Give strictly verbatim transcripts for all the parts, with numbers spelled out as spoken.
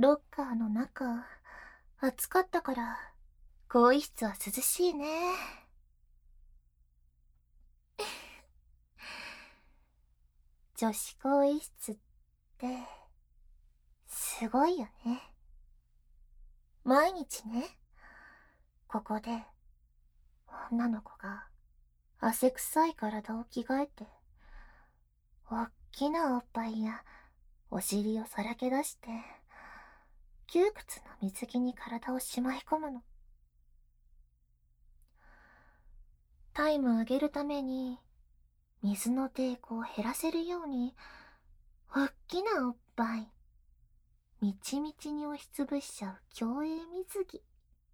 ロッカーの中、暑かったから、更衣室は涼しいね。女子更衣室って、すごいよね。毎日ね、ここで、女の子が、汗臭い体を着替えて、おっきなおっぱいや、お尻をさらけ出して、窮屈な水着に体をしまい込むの。タイム上げるために、水の抵抗を減らせるように、おっきなおっぱい、みちみちに押しつぶしちゃう競泳水着。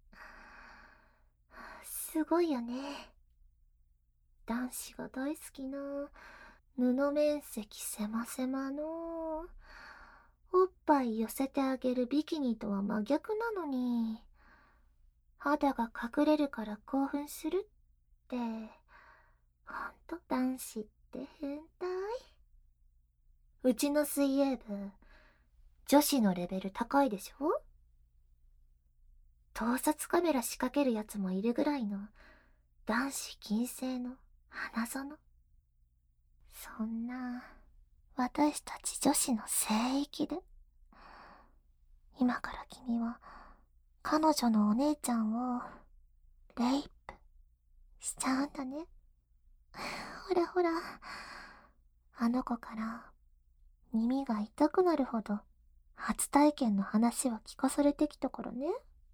すごいよね。男子が大好きな、布面積狭狭の、おっぱい寄せてあげるビキニとは真逆なのに、肌が隠れるから興奮するって、ほんと男子って変態。うちの水泳部、女子のレベル高いでしょ？盗撮カメラ仕掛けるやつもいるぐらいの男子禁制の花園。そんな私たち女子の聖域で、今から君は彼女のお姉ちゃんをレイプしちゃうんだね。ほらほら、あの子から耳が痛くなるほど初体験の話は聞かされてきたからね。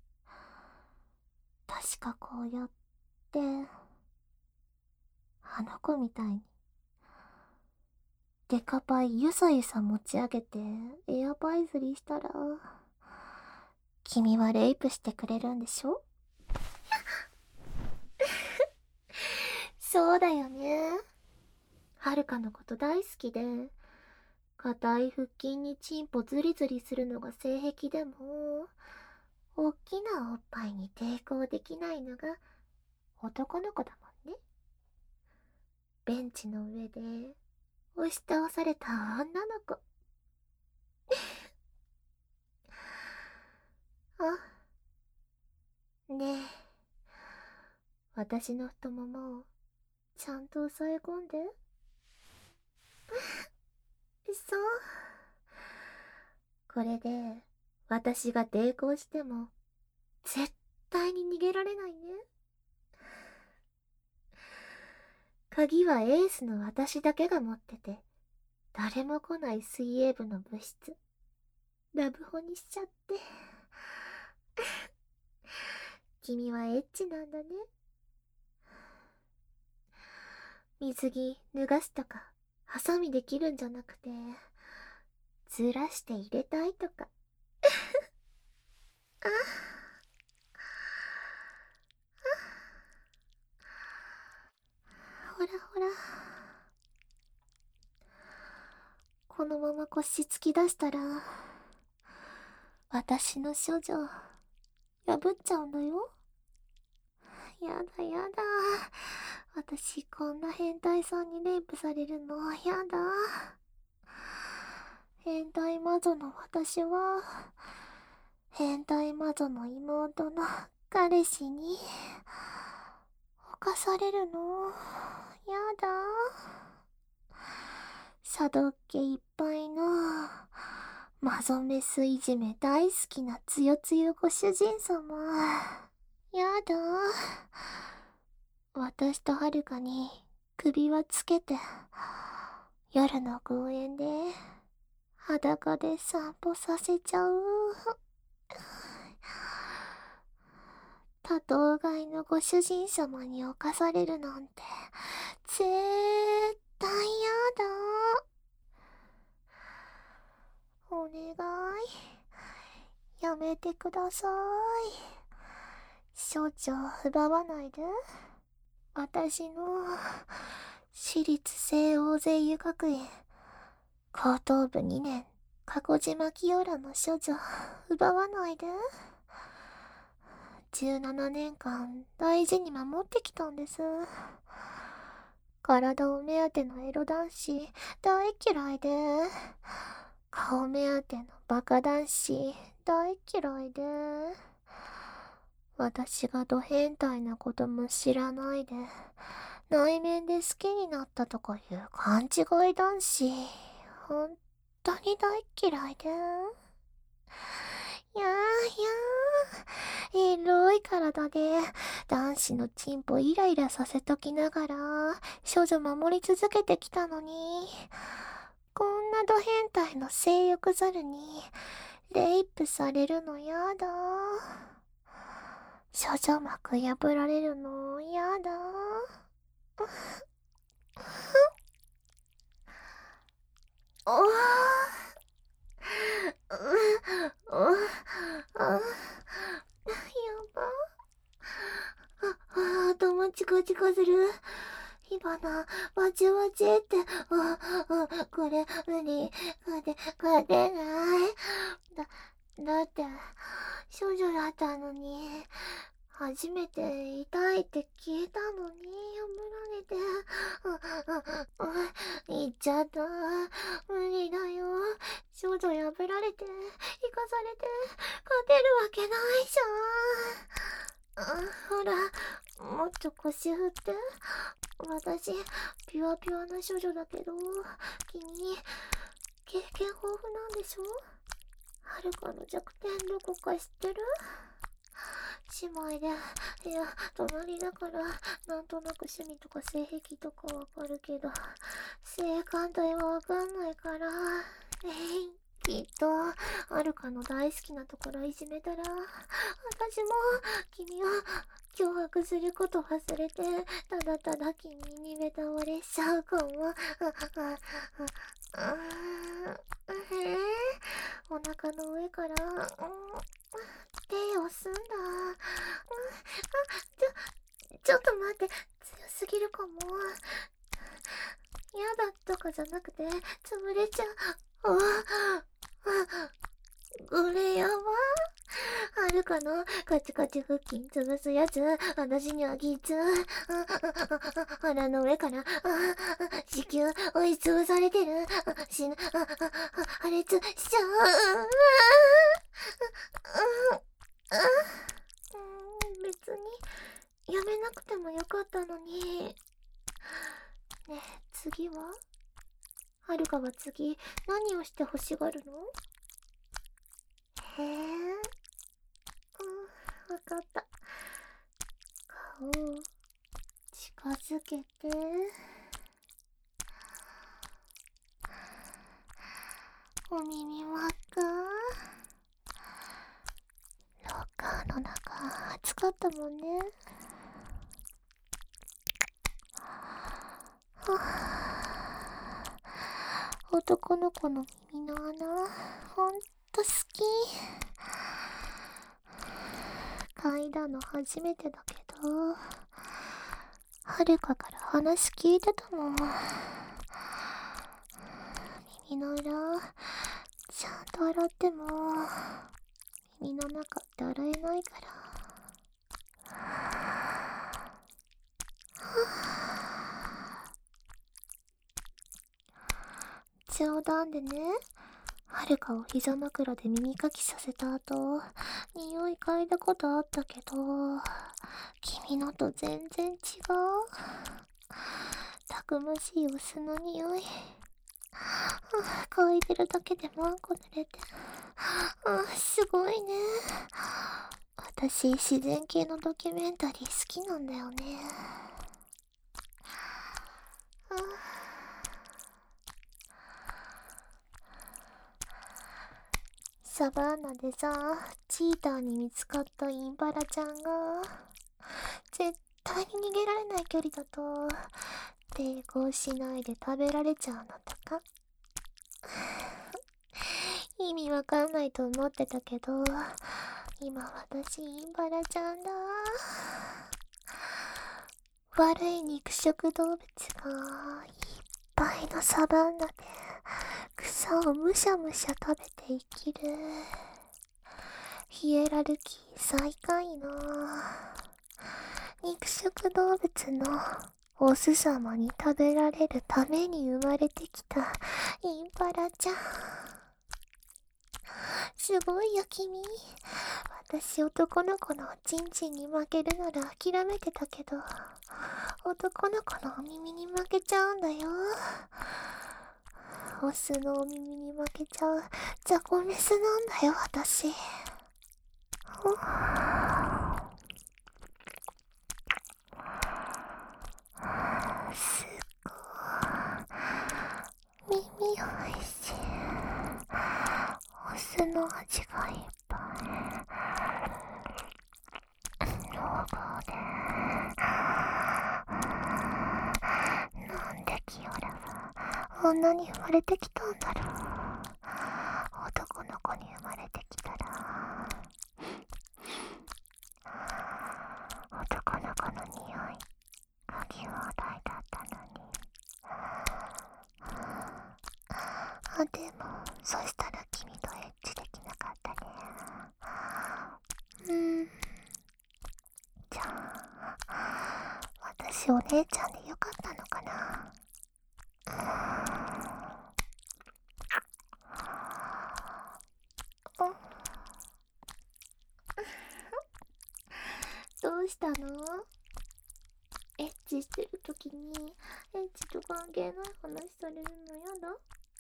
確かこうやって、あの子みたいに、デカパイゆさゆさ持ち上げてエアパイ釣りしたら、君はレイプしてくれるんでしょ？そうだよね。はるかのこと大好きで、硬い腹筋にチンポズリズリするのが性癖でも、おっきなおっぱいに抵抗できないのが男の子だもんね。ベンチの上で押し倒された女の子。あ、ねえ、私の太ももをちゃんと押さえ込んで。そう。これで私が抵抗しても絶対に逃げられないね。鍵はエースの私だけが持ってて、誰も来ない水泳部の部室、ラブホにしちゃって。君はエッチなんだね。水着脱がすとか、ハサミで切るんじゃなくて、ずらして入れたいとか。あ、ほらほら。このまま腰突き出したら、私の処女、破っちゃうんだよ。やだやだ。私こんな変態さんにレイプされるのやだ。変態魔女の私は、変態魔女の妹の彼氏に、犯されるのやだ。茶道っ気いっぱいの、マゾメスいじめ大好きなつよつよご主人様。やだ。私とはるかに首輪つけて、夜の公園で裸で散歩させちゃう。多頭飼いのご主人様に侵されるなんて、絶対やだ。お願い。やめてください。少女奪わないで。私の私立西欧勢優学園高等部にねん加古島清良の少女奪わないで。じゅうななねんかん大事に守ってきたんです。体を目当てのエロ男子大嫌いで、 顔目当てのバカ男子大嫌いで、私がド変態なことも知らないで内面で好きになったとかいう勘違い男子、ほんとに大嫌いで。いやーいやー、エロい体で男子のチンポイライラさせときながら少女守り続けてきたのに、こんなド変態の性欲ザルにレイプされるのやだ。少女膜破られるのやだ。おーうううあやば。あ、頭チカチカする。火花、わちわちって、あ、あ、これ、無理、勝て、勝てない。だ、だって、少女だったのに、初めて痛いって聞いたのに、破られて、あ、あ、あ、言っちゃった。無理だよ。少女破られて、生かされて、勝てるわけないじゃん。あ、ほら、もっと腰振って。私、ピュアピュアな少女だけど、君、経験豊富なんでしょ？はるかの弱点どこか知ってる？姉妹で、いや、隣だから、なんとなく趣味とか性癖とかわかるけど、性感帯はわかんないから、えい、きっと、はるかの大好きなところいじめたら、私も、君を脅迫すること忘れて、ただただ君に目倒れしちゃうかも。あ、あ、あ、あ、えー、お腹の上から、うん、手をすんだ。うん、あ、ちょ、ちょっと待って、強すぎるかも。嫌だとかじゃなくて、潰れちゃう。あ、あ、これやば。はるかのカチカチ腹筋潰すやつ、私にはきつ。腹の上から、子宮追い潰されてる。死ぬ、破裂しちゃう。別に、やめなくてもよかったのに。ねえ、次は？はるかは次、何をして欲しがるの？へえ、うん、わかった。顔を近づけて、お耳輪っか。ロッカーの中暑かったもんね。はぁ、男の子の耳の穴、ほんと好き。嗅いだの初めてだけど、はるかから話聞いてたもん。耳の裏、ちゃんと洗っても、耳の中って洗えないから。冗談でね、はるかを膝枕で耳かきさせた後、匂い嗅いだことあったけど、君のと全然違う。たくましいオスの匂い。嗅いでるだけでマンコ濡れて。あ、すごいね。私、自然系のドキュメンタリー好きなんだよね。サバンナでさ、チーターに見つかったインパラちゃんが、絶対に逃げられない距離だと、抵抗しないで食べられちゃうのとか。意味わかんないと思ってたけど、今私インパラちゃんだ。悪い肉食動物がいっぱいのサバンナで草をむしゃむしゃ食べて生きるヒエラルキー最下位の肉食動物のオス様に食べられるために生まれてきたインパラちゃん。 すごいよ君。私男の子のおちんちんに負けるなら諦めてたけど、男の子のお耳に負けちゃうんだよ。オスのお耳に負けちゃう雑魚メスなんだよ私。すごい耳おいしい。お酢の味がいっぱい。ロゴでなんでキヨラは女に生まれてきたんだろう。男の子に生まれてきたら男の子の匂い嗅ぎ放題だったのに。あ、でもそしたら君とエッチできなかったね。うーん、じゃあ私お姉ちゃんでよかったのかな。どうしたの？エッチしてるときにエッチと関係ない話されるのやだ。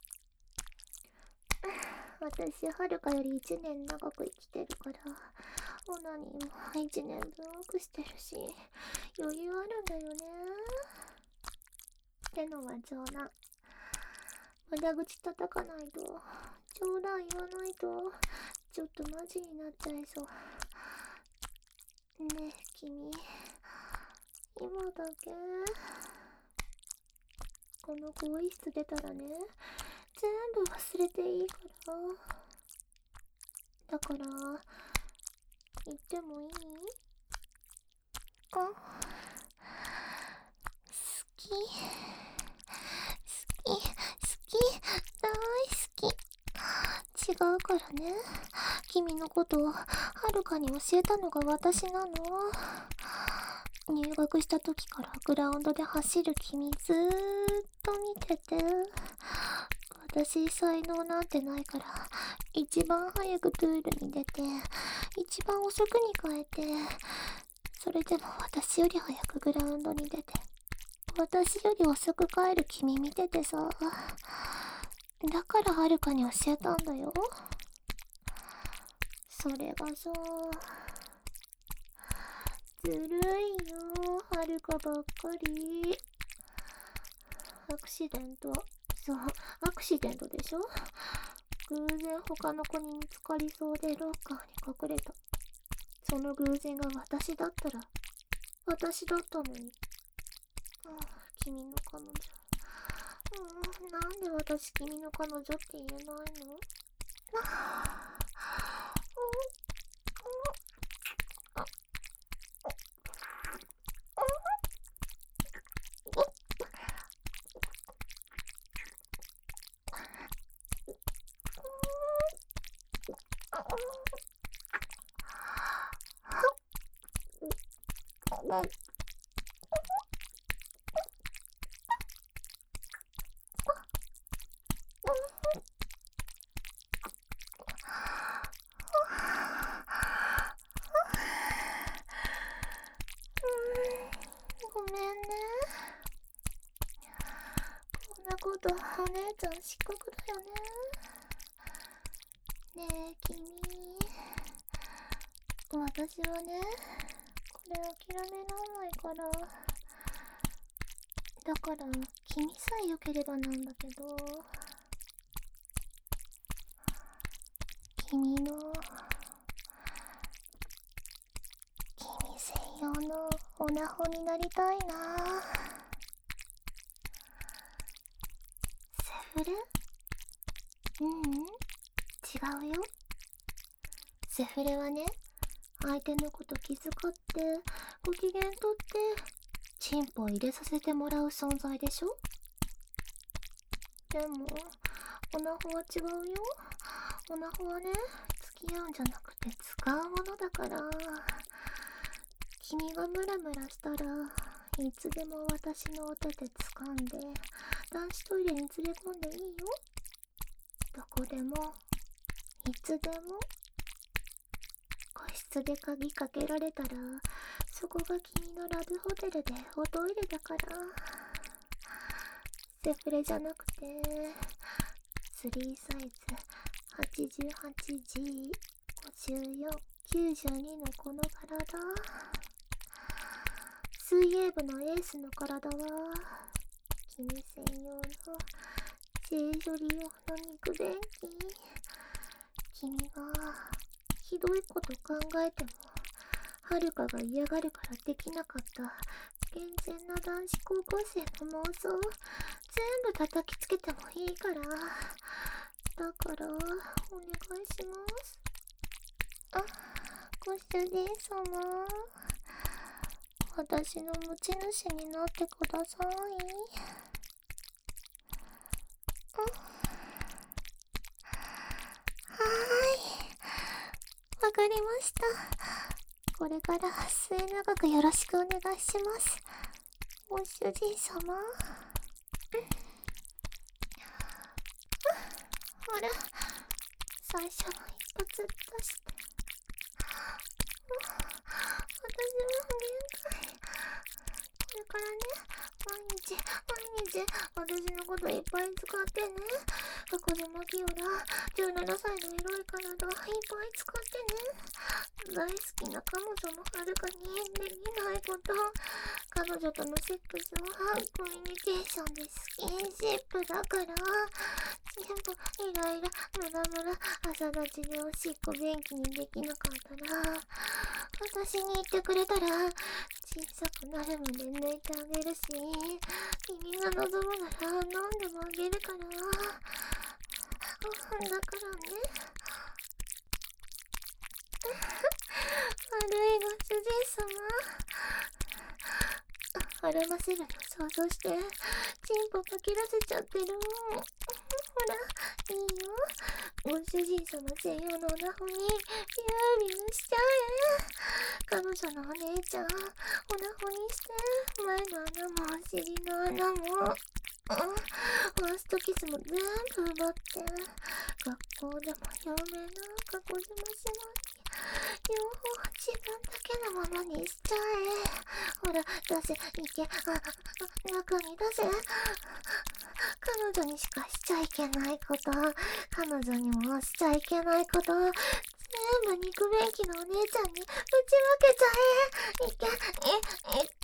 私はるかよりいちねん長く生きてるからオナニーもいちねんぶん多くしてるし余裕あるんだよね。ってのは冗談。無駄口叩かないと、冗談言わないとちょっとマジになっちゃいそう。ねえ君、今だけこの更衣室出たらね、全部忘れていいから。だから言ってもいい？あ、好き好き好き大好き。違うからね。君のことをはるかに教えたのが私なの。入学した時からグラウンドで走る君ずーっと見てて、私才能なんてないから一番早くプールに出て一番遅くに帰って、それでも私より早くグラウンドに出て私より遅く帰る君見ててさ、だからはるかに教えたんだよ。それがさ、ずるいよ、はるかばっかり。アクシデント、そうアクシデントでしょ。偶然他の子に見つかりそうでロッカーに隠れた。その偶然が私だったら私だったのに。ああ、君の彼女。うん、なんで私君の彼女って言えないの？ああ、ごめんね。こんなことお姉ちゃん失格だよね。ねえ君、私はねこれ諦めらんないから。だから君さえ良ければなんだけど、君の君専用のオナホになりたいな。セフレ？ううん違うよ。セフレはね、相手のこと気遣ってご機嫌とってチンポを入れさせてもらう存在でしょ。でもオナホは違うよ。オナホはね、付き合うんじゃなくて使うものだから。君がムラムラしたらいつでも私のお手で掴んで男子トイレに連れ込んでいいよ。どこでもいつでも。個室で鍵かけられたら、そこが君のラブホテルでおトイレだから。セフレじゃなくて、スリーサイズ はちじゅうはちジーごじゅうよん きゅうじゅうにのこの体。水泳部のエースの体は、君専用の性処理用の肉便器。君がひどいこと考えても、はるかが嫌がるからできなかった健全な男子高校生の妄想、全部叩きつけてもいいから。だからお願いします。あ、ご主人様、私の持ち主になってください。あ、はーい、わかりました。これから末永くよろしくお願いします。ご主人様。あれ、最初の一発出して。私も限界。これからね、毎日毎日私のこといっぱい使ってね。子供キヨラじゅうななさいのエロい体いっぱい使ってね。大好きな彼女のはるかにできないこと、彼女とのセックスはコミュニケーションでスキンシップだから、全部イライラムラムラ朝立ちでおしっこ便器にできなかったら、私に言ってくれたら小さくなるまで抜いてあげるし、君が望むなら飲んでもあげるから。だからね、悪いご主人様、孕ませるの想像してチンポかきらせちゃってる。ほら、いいよ、ご主人様専用のオナホにビュービューしちゃえ。彼女のお姉ちゃん、オナホにして、前の穴もお尻の穴も、ファーストキスも全部奪って、学校でも有名な鹿児島島に両方自分だけのものにしちゃえ。ほら、出せ、いけ、あ、中に出せ。彼女にしかしちゃいけないこと、彼女にもしちゃいけないこと、全部肉便器のお姉ちゃんにぶちまけちゃえ。いけ、え、え、うん、うん。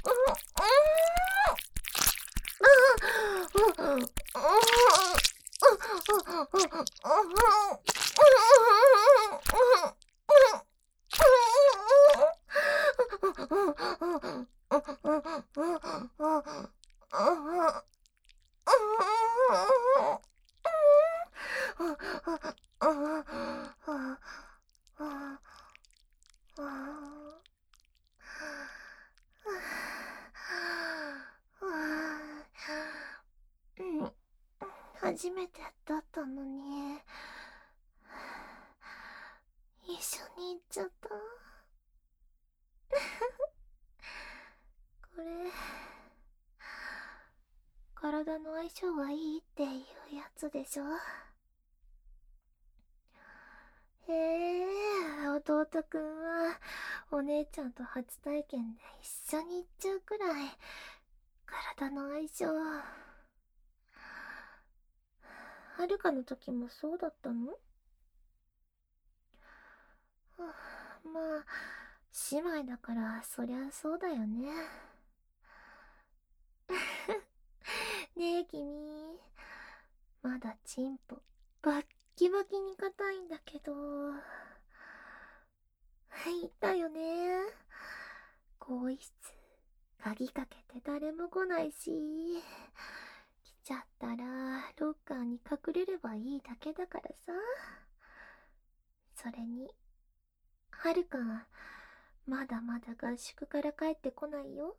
初めてだったのに、一緒に行っちゃった。これ、体の相性がいいっていうやつでしょ。へえ、弟くんはお姉ちゃんと初体験で一緒に行っちゃうくらい体の相性。はるかの時もそうだったの？はあ、まあ姉妹だからそりゃそうだよね。ねえ君、まだチンポバッキバキに硬いんだけど。言ったよね。更衣室鍵かけて誰も来ないし、来ちゃったらロッカーに隠れればいいだけだからさ。それにはるかはまだまだ合宿から帰ってこないよ。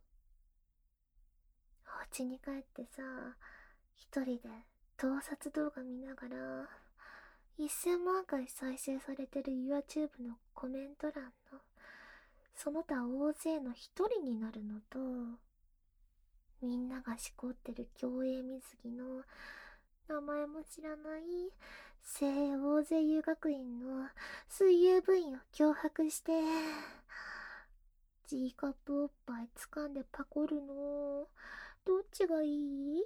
お家に帰ってさ、一人で盗撮動画見ながらせんまんかい再生されてる YouTube のコメント欄のその他大勢の一人になるのと、みんながしこってる競泳水着の名前も知らない聖大勢遊学院の水泳部員を脅迫して G カップおっぱい掴んでパコるのどっちがいい？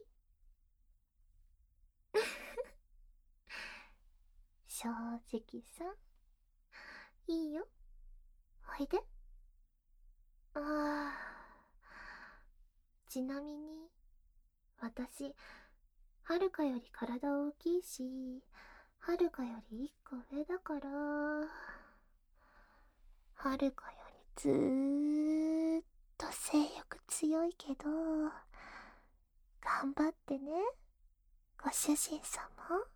正直さ、いいよ、おいで。ああ、ちなみに私はるかより体大きいし、はるかより一個上だから、はるかよりずーっと性欲強いけど、頑張ってね、ご主人様。